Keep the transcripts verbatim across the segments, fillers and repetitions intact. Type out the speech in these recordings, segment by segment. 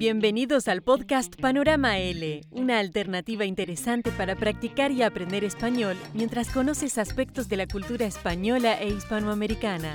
Bienvenidos al podcast Panorama L, una alternativa interesante para practicar y aprender español mientras conoces aspectos de la cultura española e hispanoamericana.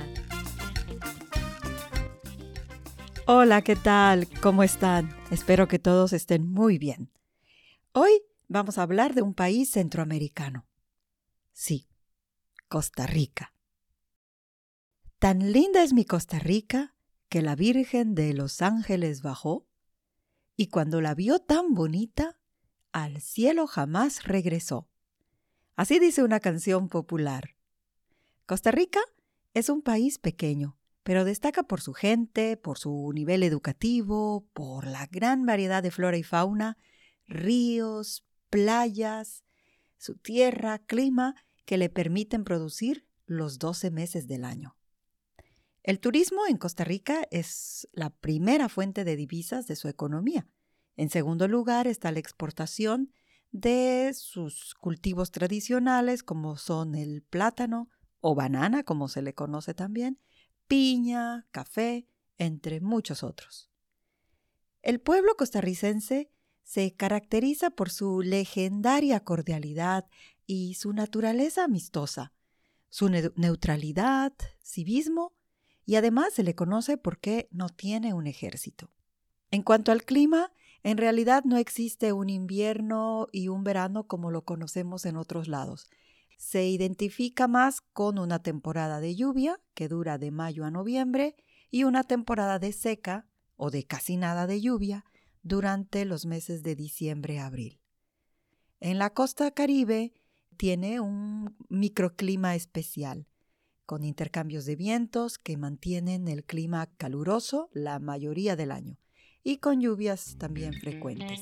Hola, ¿qué tal? ¿Cómo están? Espero que todos estén muy bien. Hoy vamos a hablar de un país centroamericano. Sí, Costa Rica. Tan linda es mi Costa Rica que la Virgen de los Ángeles bajó y cuando la vio tan bonita, al cielo jamás regresó. Así dice una canción popular. Costa Rica es un país pequeño, pero destaca por su gente, por su nivel educativo, por la gran variedad de flora y fauna, ríos, playas, su tierra, clima que le permiten producir los doce meses del año. El turismo en Costa Rica es la primera fuente de divisas de su economía. En segundo lugar está la exportación de sus cultivos tradicionales como son el plátano o banana, como se le conoce también, piña, café, entre muchos otros. El pueblo costarricense se caracteriza por su legendaria cordialidad y su naturaleza amistosa, su ne- neutralidad, civismo, y además se le conoce porque no tiene un ejército. En cuanto al clima, en realidad no existe un invierno y un verano como lo conocemos en otros lados. Se identifica más con una temporada de lluvia, que dura de mayo a noviembre, y una temporada de seca, o de casi nada de lluvia, durante los meses de diciembre a abril. En la costa Caribe tiene un microclima especial, con intercambios de vientos que mantienen el clima caluroso la mayoría del año y con lluvias también frecuentes.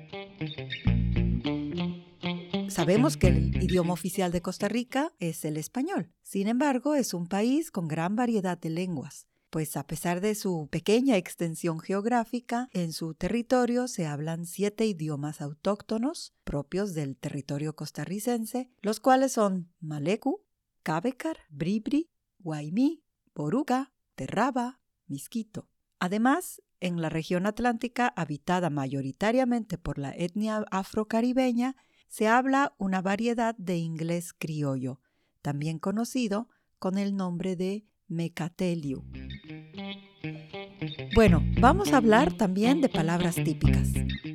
Sabemos que el idioma oficial de Costa Rica es el español. Sin embargo, es un país con gran variedad de lenguas, pues a pesar de su pequeña extensión geográfica, en su territorio se hablan siete idiomas autóctonos propios del territorio costarricense, los cuales son malecu, Cabecar, Bribri, Guaymí, Boruca, Terraba, Misquito. Además, en la región atlántica, habitada mayoritariamente por la etnia afrocaribeña, se habla una variedad de inglés criollo, también conocido con el nombre de mecateliu. Bueno, vamos a hablar también de palabras típicas.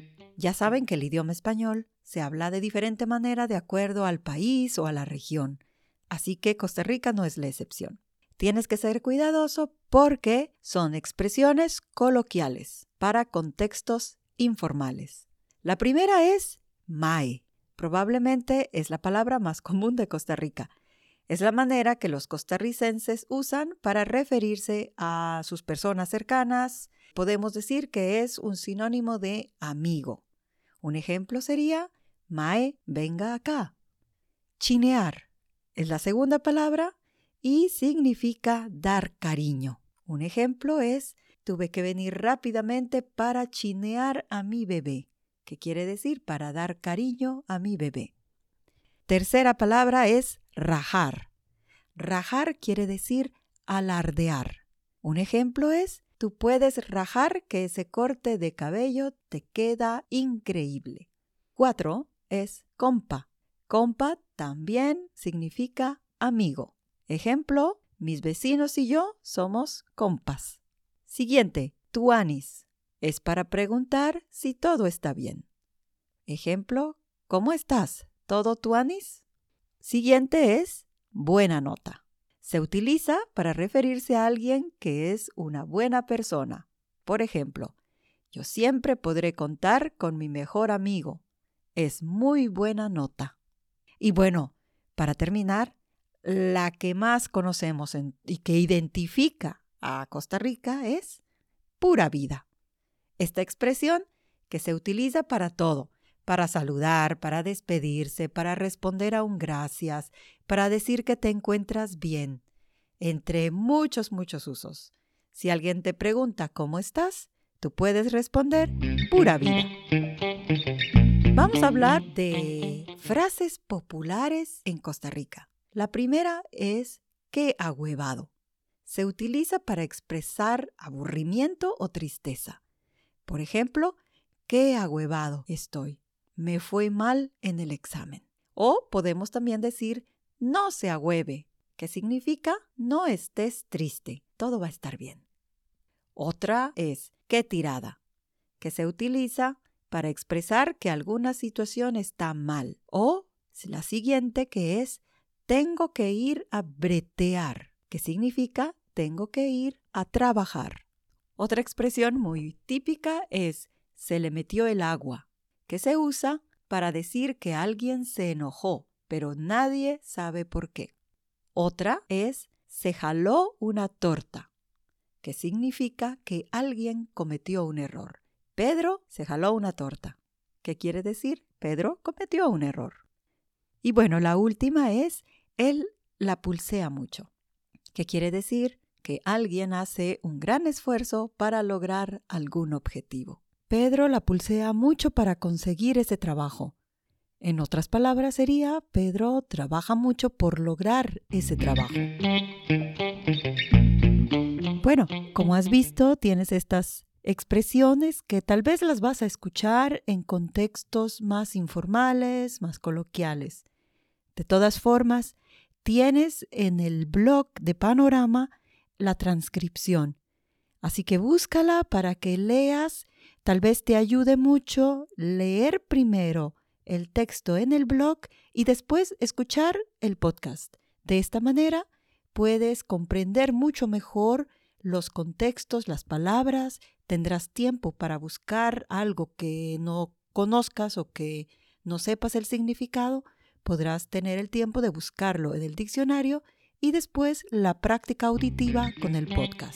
Ya saben que el idioma español se habla de diferente manera de acuerdo al país o a la región. Así que Costa Rica no es la excepción. Tienes que ser cuidadoso porque son expresiones coloquiales para contextos informales. La primera es mae. Probablemente es la palabra más común de Costa Rica. Es la manera que los costarricenses usan para referirse a sus personas cercanas. Podemos decir que es un sinónimo de amigo. Un ejemplo sería, mae, venga acá. Chinear es la segunda palabra y significa dar cariño. Un ejemplo es, tuve que venir rápidamente para chinear a mi bebé, que quiere decir para dar cariño a mi bebé. Tercera palabra es rajar. Rajar quiere decir alardear. Un ejemplo es, tú puedes rajar que ese corte de cabello te queda increíble. Cuatro es compa. Compa también significa amigo. Ejemplo, mis vecinos y yo somos compas. Siguiente, tuanis. Es para preguntar si todo está bien. Ejemplo, ¿cómo estás? ¿Todo tuanis? Siguiente es buena nota. Se utiliza para referirse a alguien que es una buena persona. Por ejemplo, yo siempre podré contar con mi mejor amigo. Es muy buena nota. Y bueno, para terminar, la que más conocemos en, y que identifica a Costa Rica es pura vida. Esta expresión que se utiliza para todo, para saludar, para despedirse, para responder a un gracias, para decir que te encuentras bien, entre muchos, muchos usos. Si alguien te pregunta ¿cómo estás?, tú puedes responder pura vida. Vamos a hablar de frases populares en Costa Rica. La primera es qué ahuevado. Se utiliza para expresar aburrimiento o tristeza. Por ejemplo, qué agüevado estoy. Me fue mal en el examen. O podemos también decir no se agüeve, que significa no estés triste, todo va a estar bien. Otra es qué tirada, que se utiliza para expresar que alguna situación está mal. O la siguiente, que es tengo que ir a bretear, que significa tengo que ir a trabajar. Otra expresión muy típica es se le metió el agua, que se usa para decir que alguien se enojó, pero nadie sabe por qué. Otra es se jaló una torta, que significa que alguien cometió un error. Pedro se jaló una torta. ¿Qué quiere decir? Pedro cometió un error. Y bueno, la última es él la pulsea mucho, que quiere decir que alguien hace un gran esfuerzo para lograr algún objetivo. Pedro la pulsea mucho para conseguir ese trabajo. En otras palabras sería, Pedro trabaja mucho por lograr ese trabajo. Bueno, como has visto, tienes estas expresiones que tal vez las vas a escuchar en contextos más informales, más coloquiales. De todas formas, tienes en el blog de Panorama la transcripción. Así que búscala para que leas. Tal vez te ayude mucho leer primero el texto en el blog y después escuchar el podcast. De esta manera puedes comprender mucho mejor los contextos, las palabras. Tendrás tiempo para buscar algo que no conozcas o que no sepas el significado. Podrás tener el tiempo de buscarlo en el diccionario y después la práctica auditiva con el podcast.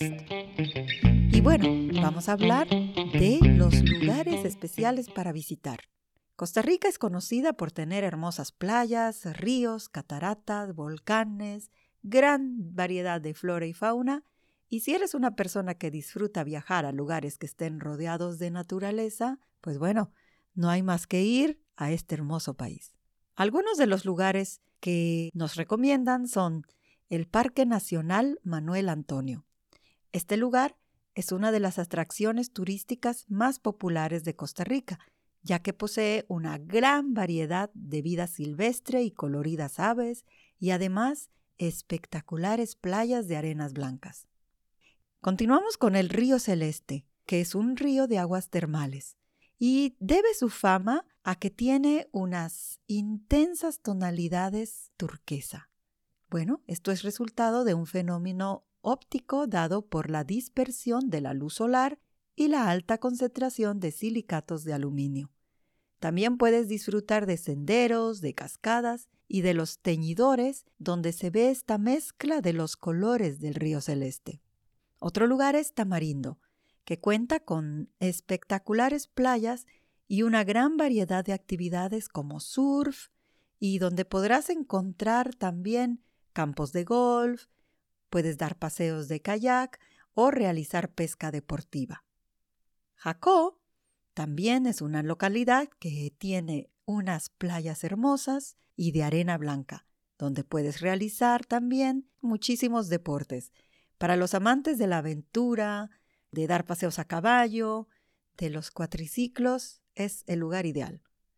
Y bueno, vamos a hablar de los lugares especiales para visitar. Costa Rica es conocida por tener hermosas playas, ríos, cataratas, volcanes, gran variedad de flora y fauna. Y si eres una persona que disfruta viajar a lugares que estén rodeados de naturaleza, pues bueno, no hay más que ir a este hermoso país. Algunos de los lugares que nos recomiendan son el Parque Nacional Manuel Antonio. Este lugar es una de las atracciones turísticas más populares de Costa Rica, ya que posee una gran variedad de vida silvestre y coloridas aves y además espectaculares playas de arenas blancas. Continuamos con el Río Celeste, que es un río de aguas termales y debe su fama a que tiene unas intensas tonalidades turquesa. Bueno, esto es resultado de un fenómeno óptico dado por la dispersión de la luz solar y la alta concentración de silicatos de aluminio. También puedes disfrutar de senderos, de cascadas y de los teñidores donde se ve esta mezcla de los colores del Río Celeste. Otro lugar es Tamarindo, que cuenta con espectaculares playas y una gran variedad de actividades como surf y donde podrás encontrar también campos de golf, puedes dar paseos de kayak o realizar pesca deportiva. Jacó también es una localidad que tiene unas playas hermosas y de arena blanca, donde puedes realizar también muchísimos deportes. Para los amantes de la aventura, de dar paseos a caballo, de los cuatriciclos, es el lugar ideal.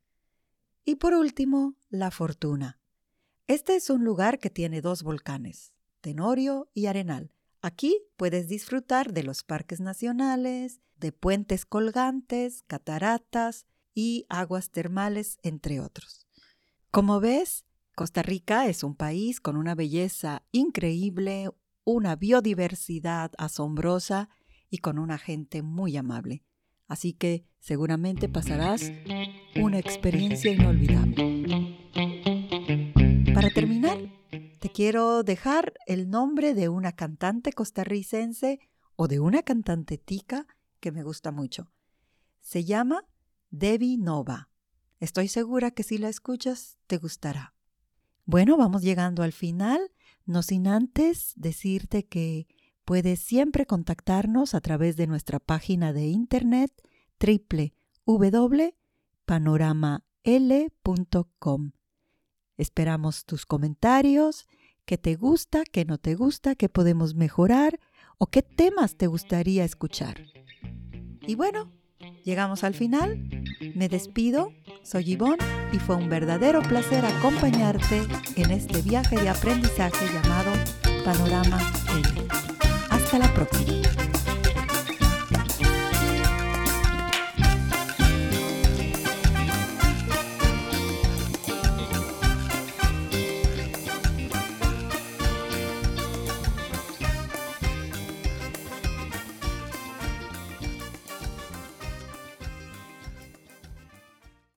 Y por último, La Fortuna. Este es un lugar que tiene dos volcanes, Tenorio y Arenal. Aquí puedes disfrutar de los parques nacionales, de puentes colgantes, cataratas y aguas termales, entre otros. Como ves, Costa Rica es un país con una belleza increíble, una biodiversidad asombrosa y con una gente muy amable. Así que seguramente pasarás una experiencia inolvidable. Para terminar, te quiero dejar el nombre de una cantante costarricense o de una cantante tica que me gusta mucho. Se llama Debbie Nova. Estoy segura que si la escuchas te gustará. Bueno, vamos llegando al final, no sin antes decirte que puedes siempre contactarnos a través de nuestra página de internet doble u doble u doble u punto panorama l punto com. Esperamos tus comentarios, qué te gusta, qué no te gusta, qué podemos mejorar o qué temas te gustaría escuchar. Y bueno, Llegamos al final. Me despido. Soy Ivonne y fue un verdadero placer acompañarte en este viaje de aprendizaje llamado Panorama L. Hasta la próxima.